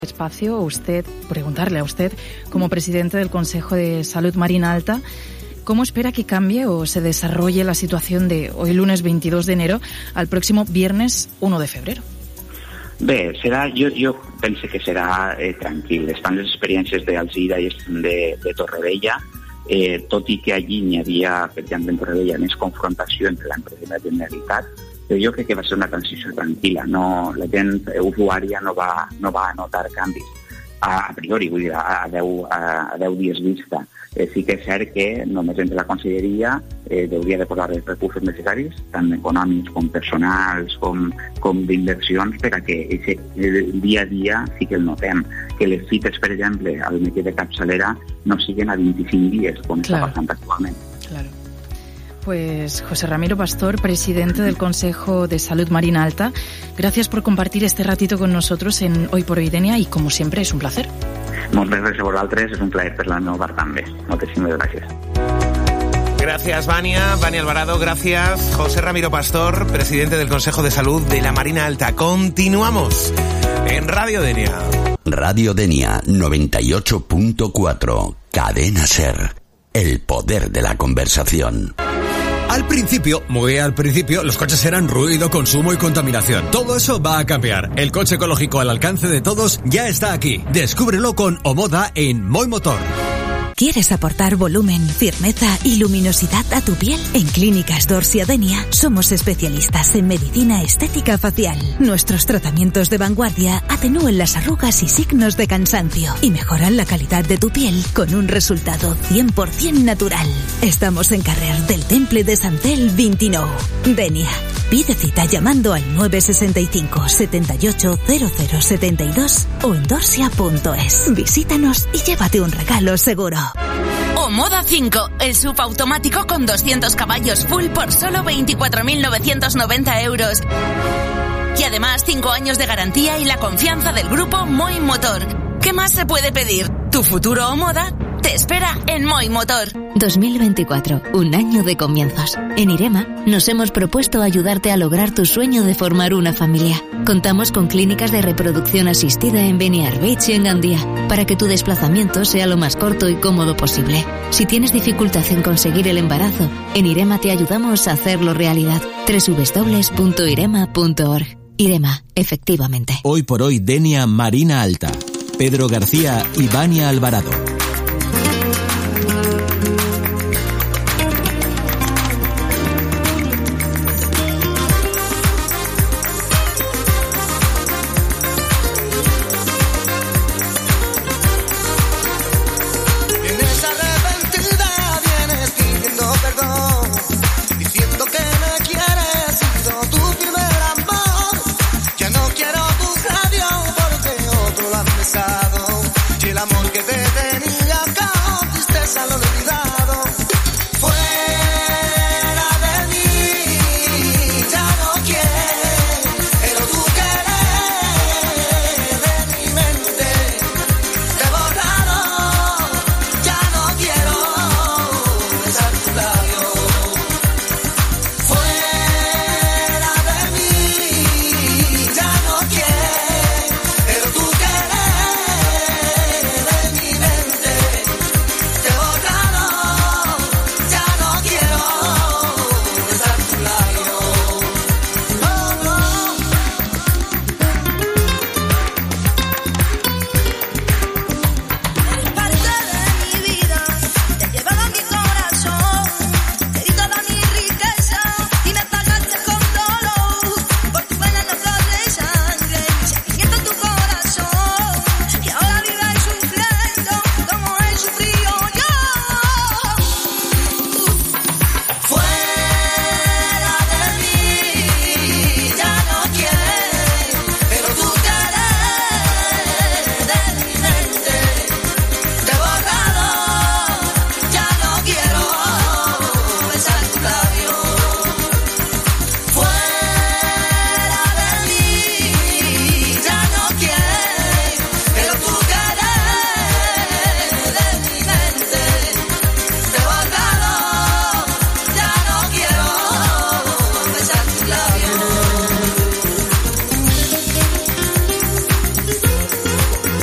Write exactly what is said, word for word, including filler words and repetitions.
Espacio, usted, preguntarle a usted, como presidente del Consejo de Salud Marina Alta, ¿cómo espera que cambie o se desarrolle la situación de hoy lunes veintidós de enero al próximo viernes uno de febrero? Bé, serà, jo, jo penso que serà eh, tranquil. Estan les experiències d'Alzira i de, de Torrevella, eh, tot i que allí n'hi havia, per exemple, en Torrevella, més confrontació entre l'empresa i la Generalitat, però jo crec que va ser una transició tranquil·la. No, la gent usuària no va, no va notar canvis a, a priori, vull dir, a, deu, a, a deu dies vista. Eh, sí que és cert que només entre la Conselleria eh, hauria de posar els recursos necessaris, tant econòmics com personals, com, com d'inversions, per a que ese, el dia a dia sí que el notem. Que les cites, per exemple, al metge de capçalera no siguen a vint-i-cinc dies, com claro. Està passant actualment. Claro. Pues José Ramiro Pastor, presidente del Consejo de Salud Marina Alta, gracias por compartir este ratito con nosotros en Hoy por Hoy Denia y como siempre es un placer. Moltes gràcies a vosaltres, és un plaer per la meva part també. Moltíssimes gràcies. Gracias, Vania. Vania Alvarado, gracias. José Ramiro Pastor, presidente del Consejo de Salud de la Marina Alta. Continuamos en Radio Denia. Radio Denia noventa y ocho punto cuatro. Cadena Ser. El poder de la conversación. Al principio, muy al principio, los coches eran ruido, consumo y contaminación. Todo eso va a cambiar. El coche ecológico al alcance de todos ya está aquí. Descúbrelo con Omoda en Moi Motor. ¿Quieres aportar volumen, firmeza y luminosidad a tu piel? En Clínicas Dorsia Denia somos especialistas en medicina estética facial. Nuestros tratamientos de vanguardia atenúan las arrugas y signos de cansancio y mejoran la calidad de tu piel con un resultado cien por ciento natural. Estamos en Carrer del Temple de Santel veintinou. Denia. Pide cita llamando al nueve sesenta y cinco, setenta y ocho, cero cero setenta y dos o en dorsia punto es. Visítanos y llévate un regalo seguro. Omoda cinco, el S U V automático con doscientos caballos full por solo veinticuatro mil novecientos noventa euros. Y además cinco años de garantía y la confianza del grupo Moi Motor. ¿Qué más se puede pedir? Tu futuro Omoda te espera en Moi Motor. dos mil veinticuatro, un año de comienzos. En IREMA nos hemos propuesto ayudarte a lograr tu sueño de formar una familia. Contamos con clínicas de reproducción asistida en Beniarbeich y en Gandía, para que tu desplazamiento sea lo más corto y cómodo posible. Si tienes dificultad en conseguir el embarazo, en IREMA te ayudamos a hacerlo realidad. doble u doble u doble u punto irema punto org. IREMA, efectivamente. Hoy por hoy, Denia Marina Alta. Pedro García y Vania Alvarado.